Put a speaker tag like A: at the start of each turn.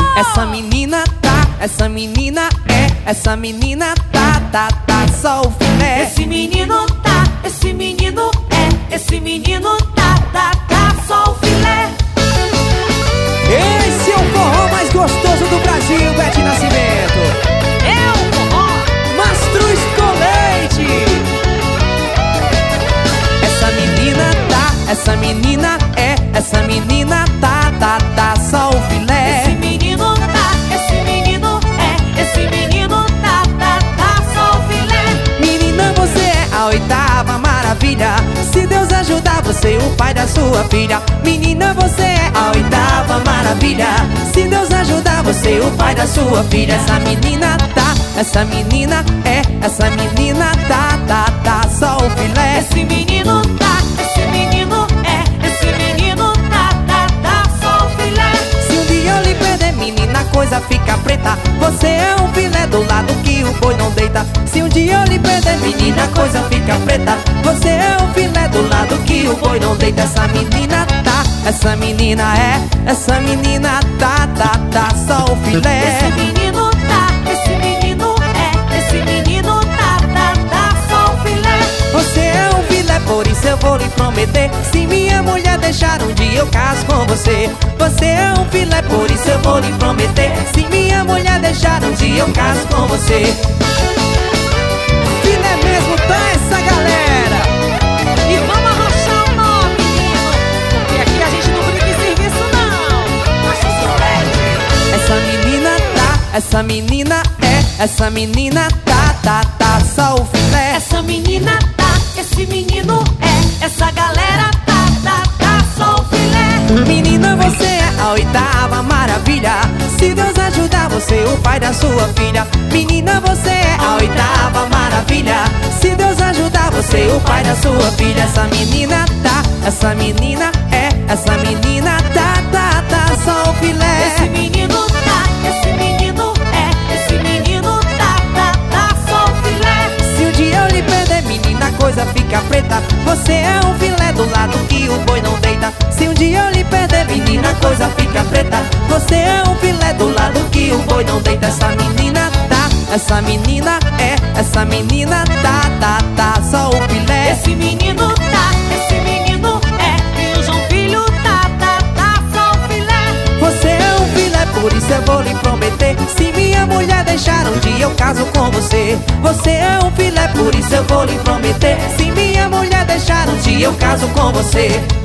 A: Essa menina tá só o filé.
B: Esse menino tá, esse menino esse menino tá só o filé.
A: Esse é o forró mais gostoso do Brasil, Bete Nascimento.
B: É o forró
A: Mastruz com leite. Essa menina tá só o filé.
B: Esse menino tá, esse menino tá só o filé.
A: Menina, você é a oitava maravilha. Se Deus ajudar você, o pai da sua filha. Menina, você é a oitava maravilha. Se Deus ajudar você, o pai da sua filha. Essa menina tá só o filé.
B: Esse menino tá, esse menino tá só o filé.
A: Se um dia eu lhe perder, menina, a coisa fica preta. Você é um filé do lado que o boi não deita. Se um dia eu lhe perder, menina, a coisa fica preta. Você é um filé do lado que o boi não deita. Essa menina tá só o filé.
B: Esse menino tá, esse menino tá só o filé.
A: Você é um filé, por isso eu vou lhe prometer. Se minha mulher deixar, um dia eu caso com você. Você é um filé, por isso eu vou lhe prometer. Se minha mulher deixar, um dia eu caso com você. Filé mesmo tá essa galera.
B: E vamos arrochar o nome, menino, porque aqui a gente não brinca em serviço, não. Mastruz com leite.
A: Essa menina tá só o filé.
B: Essa menina tá, esse menino essa galera tá só o filé.
A: Menina, você é a oitava maravilha. Se Deus ajudar você, o pai da sua filha. Menina, você é a oitava maravilha. Se Deus ajudar você, o pai da sua filha. Essa menina tá só o filé.
B: Esse menino tá, esse menino tá só o filé.
A: Se um dia eu lhe perder, menina, a coisa fica preta. Você é um filé do lado que o boi não deita. Se um dia eu lhe perder, menina, a coisa fica preta. Você é um filé do lado que o boi não deita. Essa menina tá só o filé.
B: Esse menino tá, esse menino e o João Filho tá só o filé.
A: Você é um filé, por isso eu vou lhe prometer. Se minha mulher deixar, um dia eu caso com você. Você é um filé, por isso eu vou lhe prometer. Se minha mulher deixar, um dia eu caso com você.